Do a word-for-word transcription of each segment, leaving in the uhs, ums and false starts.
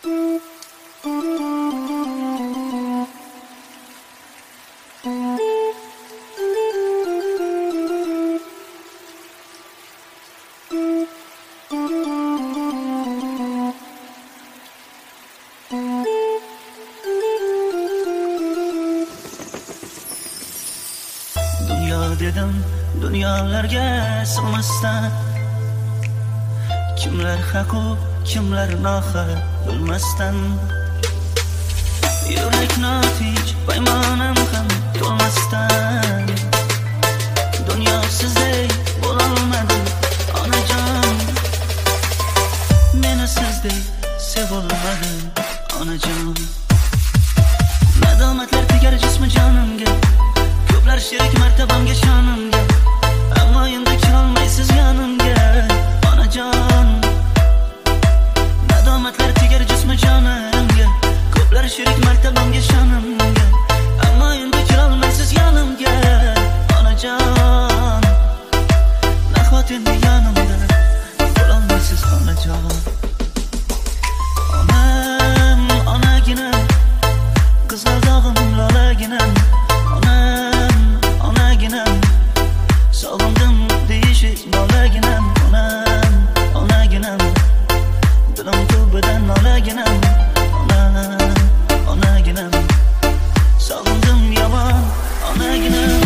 dedim dunyolarga sig'masdan, kimlar haqu kimlar nohaq bilmasdan, yurak notinch paymonam ham to'lmasdan, dunyo sizdek bo'lolmadim onajon, meni sizdek sevolmadim onajon. Nadomatlar tegar jismi jonimga, ko'plar sherik martabamga shonimga, ammo endi kelolmaysiz yonimga onajon. Nadomatlar tegar jismi jonimga, ko'plar sherik martabamga shonimga, ammo endi kelolmaysiz yonimga onajon. Nahot endi yonimda bo'lolmaysiz onajon. Onam, onaginam, qizg'aldog'im lolaginam, onam, onaginam, sog'indim deyishiz bolaginam, onam, onaginam, dilim tubidan nolaginam, onam, onaginam, sog'indim yomon onaginam.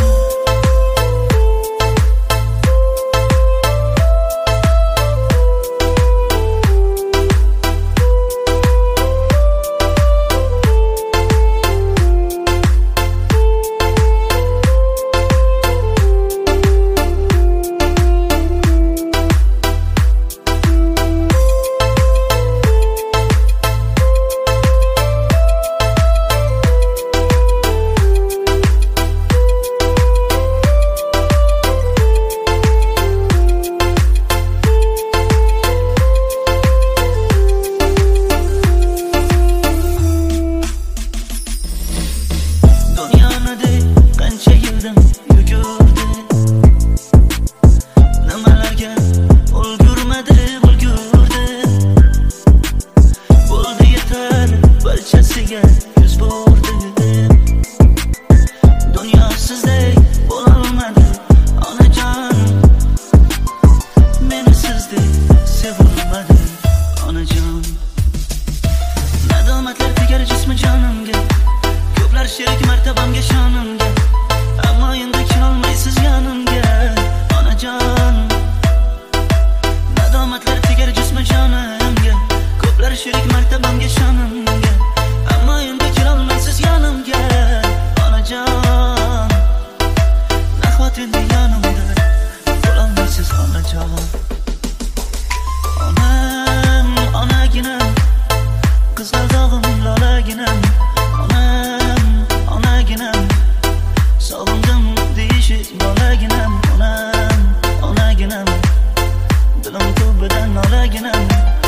Dilim tubidan nolaginam.